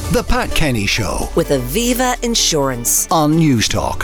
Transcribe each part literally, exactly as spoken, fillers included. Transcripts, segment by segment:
The Pat Kenny Show with Aviva Insurance on Newstalk.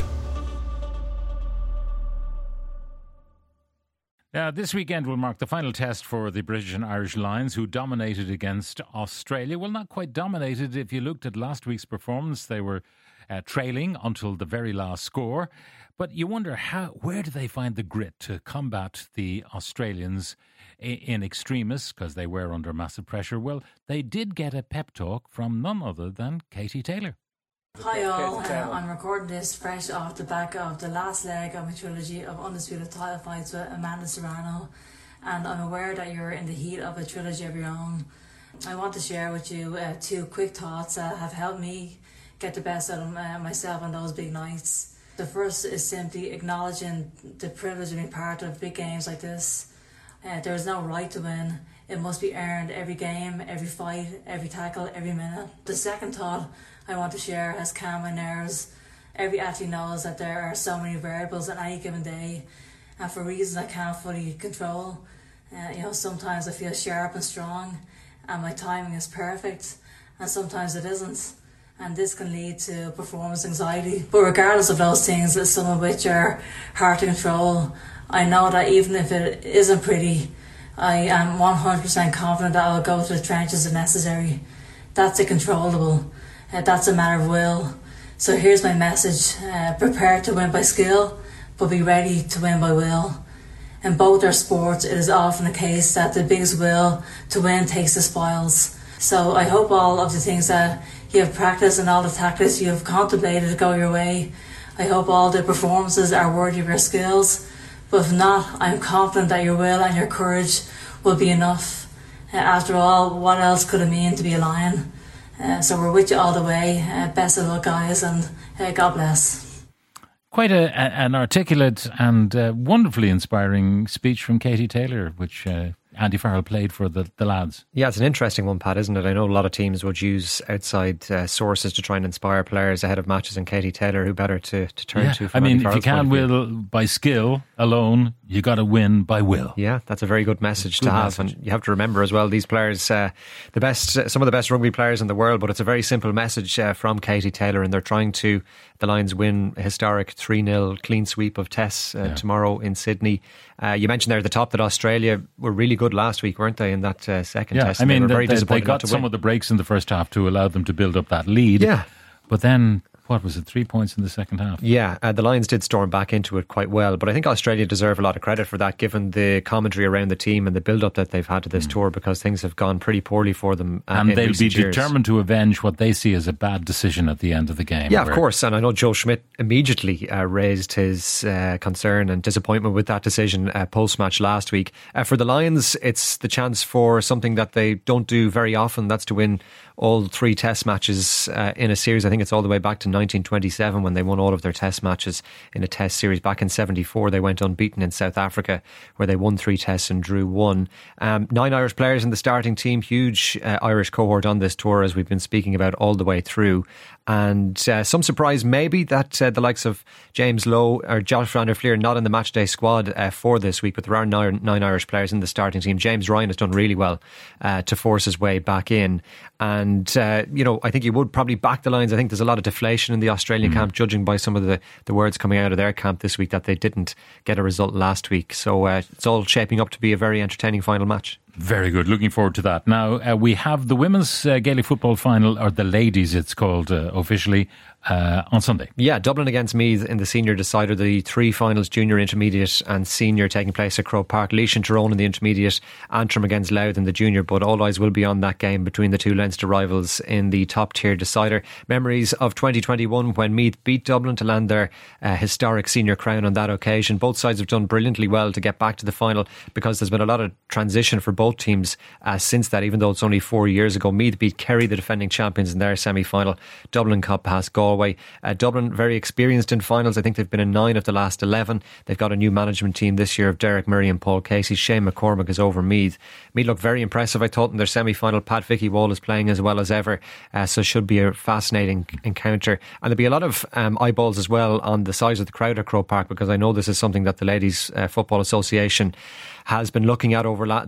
Now, this weekend will mark the final test for the British and Irish Lions, who dominated against Australia. Well, not quite dominated. If you looked at last week's performance, they were uh, trailing until the very last score. But you wonder, how, where do they find the grit to combat the Australians in extremis, because they were under massive pressure? Well, they did get a pep talk from none other than Katie Taylor. Hi all, uh, I'm recording this fresh off the back of the last leg of my trilogy of undisputed title fights with Amanda Serrano, and I'm aware that you're in the heat of a trilogy of your own. I want to share with you uh, two quick thoughts that have helped me get the best out of uh, myself on those big nights. The first is simply acknowledging the privilege of being part of big games like this. Uh, there is no right to win. It must be earned every game, every fight, every tackle, every minute. The second thought I want to share has calmed my nerves. Every athlete knows that there are so many variables on any given day, and for reasons I can't fully control. Uh, you know, sometimes I feel sharp and strong, and my timing is perfect, and sometimes it isn't. And this can lead to performance anxiety. But regardless of those things, some of which are hard to control, I know that even if it isn't pretty, I am one hundred percent confident that I'll go to the trenches if necessary. That's a controllable. Uh, that's a matter of will. So here's my message. Uh, prepare to win by skill, but be ready to win by will. In both our sports, it is often the case that the biggest will to win takes the spoils. So I hope all of the things that you have practiced and all the tactics you have contemplated go your way. I hope all the performances are worthy of your skills. But if not, I'm confident that your will and your courage will be enough. Uh, after all, what else could it mean to be a lion? Uh, so we're with you all the way. Uh, best of luck, guys, and uh, God bless. Quite a, a, an articulate and uh, wonderfully inspiring speech from Katie Taylor, which uh, Andy Farrell played for the, the lads. Yeah, it's an interesting one, Pat, isn't it? I know a lot of teams would use outside uh, sources to try and inspire players ahead of matches, and Katie Taylor, who better to, to turn yeah. to? I mean, if you can't will by skill alone, you got to win by will. Yeah, that's a very good message good to have. Message. And you have to remember as well, these players, uh, the best, uh, some of the best rugby players in the world, but it's a very simple message uh, from Katie Taylor, and they're trying to, the Lions win a historic three nil clean sweep of Tests uh, yeah. tomorrow in Sydney. Uh, you mentioned there at the top that Australia were really good last week, weren't they, in that uh, second yeah, test? I mean, they were very they, disappointed they got not to some win. of the breaks in the first half to allow them to build up that lead. Yeah. But then, what was it, three points in the second half? Yeah, uh, the Lions did storm back into it quite well, but I think Australia deserve a lot of credit for that, given the commentary around the team and the build-up that they've had to this mm. tour, because things have gone pretty poorly for them uh, and in they'll be years. determined to avenge what they see as a bad decision at the end of the game. Yeah, of course, and I know Joe Schmidt immediately uh, raised his uh, concern and disappointment with that decision uh, post-match last week. Uh, for the Lions, it's the chance for something that they don't do very often, that's to win all three test matches uh, in a series. I think it's all the way back to nineteen twenty-seven when they won all of their test matches in a test series. Back in seventy-four they went unbeaten in South Africa, where they won three tests and drew one. Um, nine Irish players in the starting team, huge uh, Irish cohort on this tour, as we've been speaking about all the way through. And uh, some surprise maybe that uh, the likes of James Lowe or Josh Van der Fleer not in the matchday squad uh, for this week, but there are nine, nine Irish players in the starting team. James Ryan has done really well uh, to force his way back in. And, uh, you know, I think you would probably back the Lions. I think there's a lot of deflation in the Australian mm. camp, judging by some of the, the words coming out of their camp this week that they didn't get a result last week. So uh, it's all shaping up to be a very entertaining final match. Very good. Looking forward to that. Now, uh, we have the women's uh, Gaelic football final, or the ladies it's called uh, officially, uh, on Sunday. Yeah, Dublin against Meath in the senior decider. The three finals, junior, intermediate and senior, taking place at Croke Park. Laois and Tyrone in the intermediate, Antrim against Louth in the junior, but all eyes will be on that game between the two Leinster rivals in the top tier decider. Memories of twenty twenty-one when Meath beat Dublin to land their uh, historic senior crown on that occasion. Both sides have done brilliantly well to get back to the final, because there's been a lot of transition for both teams uh, since that, even though it's only four years ago. Meath beat Kerry, the defending champions, in their semi-final. Dublin got past Galway. Uh, Dublin very experienced in finals. I think they've been in nine of the last eleven. They've got a new management team this year of Derek Murray and Paul Casey. Shane McCormick is over Meath. Meath look very impressive, I thought, in their semi-final. Pat Vicky Wall is playing as well as ever, uh, so it should be a fascinating encounter. And there'll be a lot of um, eyeballs as well on the size of the crowd at Croke Park, because I know this is something that the Ladies uh, Football Association has been looking at over la- the last number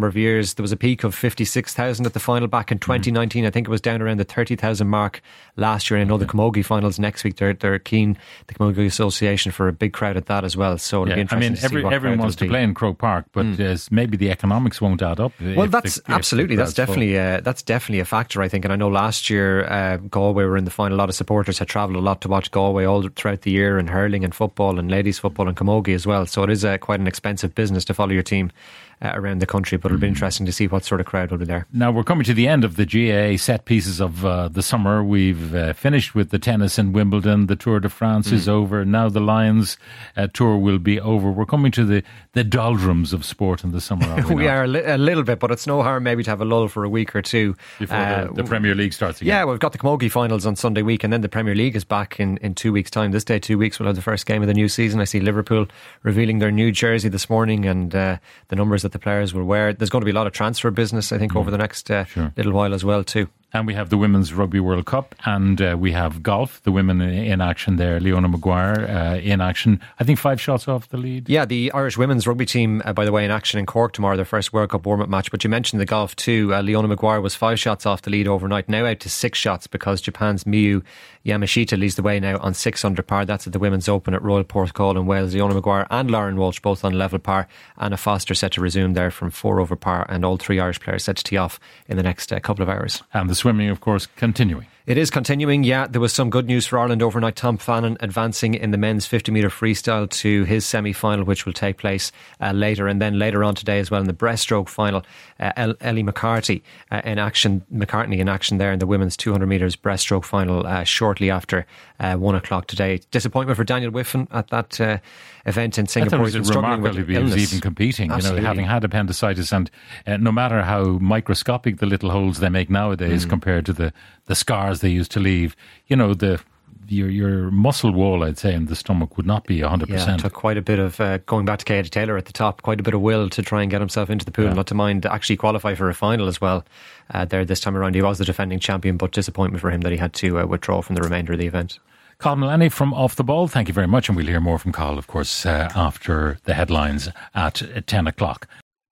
number of years. There was a peak of fifty-six thousand at the final back in twenty nineteen. Mm. I think it was down around the thirty thousand mark last year. I know the Camogie finals next week, they're, they're keen, the Camogie Association, for a big crowd at that as well. So it'll yeah, be interesting I mean, to see every, what everyone wants to be. play in Croke Park, but mm. maybe the economics won't add up. Well, that's the, absolutely, that's definitely, uh, that's definitely a factor, I think. And I know last year uh, Galway were in the final. A lot of supporters had travelled a lot to watch Galway all throughout the year, and hurling and football and ladies football and Camogie as well. So it is uh, quite an expensive business to follow your team uh, around the country, but it'll be interesting to see what sort of crowd will be there. Now we're coming to the end of the G A A set pieces of uh, the summer. We've uh, finished with the tennis in Wimbledon. The Tour de France mm. is over. Now the Lions uh, tour will be over. We're coming to the, the doldrums of sport in the summer, are we We not? are a, li- a little bit, but it's no harm maybe to have a lull for a week or two before uh, the, the Premier League starts again. Yeah, we've got the Camogie finals on Sunday week, and then the Premier League is back in, in two weeks' time. This day, two weeks, we'll have the first game of the new season. I see Liverpool revealing their new jersey this morning, and uh, the numbers that the players will wear. There's going to be a lot of transfer business, I think, mm. over the next uh, sure. little while as well too. And we have the Women's Rugby World Cup, and uh, we have golf, the women in action there. Leona Maguire uh, in action. I think five shots off the lead. Yeah, the Irish women's rugby team, uh, by the way, in action in Cork tomorrow, their first World Cup warm-up match. But you mentioned the golf too. Uh, Leona Maguire was five shots off the lead overnight, now out to six shots because Japan's Miyu Yamashita leads the way now on six under par. That's at the Women's Open at Royal Porthcawl in Wales. Leona Maguire and Lauren Walsh both on level par. Anna Foster set to resume there from four over par, and all three Irish players set to tee off in the next uh, couple of hours. And the swimming, of course, continuing. It is continuing, yeah. There was some good news for Ireland overnight. Tom Fannin advancing in the men's fifty metre freestyle to his semi-final, which will take place uh, later. And then later on today as well in the breaststroke final, uh, Ellie McCarthy uh, in action, McCartney in action there in the women's two hundred metres breaststroke final uh, shortly after uh, one o'clock today. Disappointment for Daniel Whiffen at that uh, event in Singapore. I thought it was remarkable he was even competing, you know, having had appendicitis, and uh, no matter how microscopic the little holes they make nowadays mm. compared to the, the scars they used to leave, you know, the your your muscle wall, I'd say, in the stomach would not be one hundred percent. Yeah, it took quite a bit of, uh, going back to Katie Taylor at the top, quite a bit of will to try and get himself into the pool, yeah. not to mind actually qualify for a final as well uh, there this time around. He was the defending champion, but disappointment for him that he had to uh, withdraw from the remainder of the event. Carl Mullaney from Off the Ball, thank you very much, and we'll hear more from Carl, of course, uh, after the headlines at ten o'clock.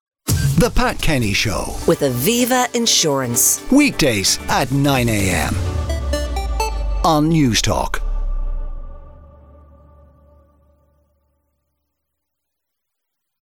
The Pat Kenny Show with Aviva Insurance. Weekdays at nine a.m. on News Talk.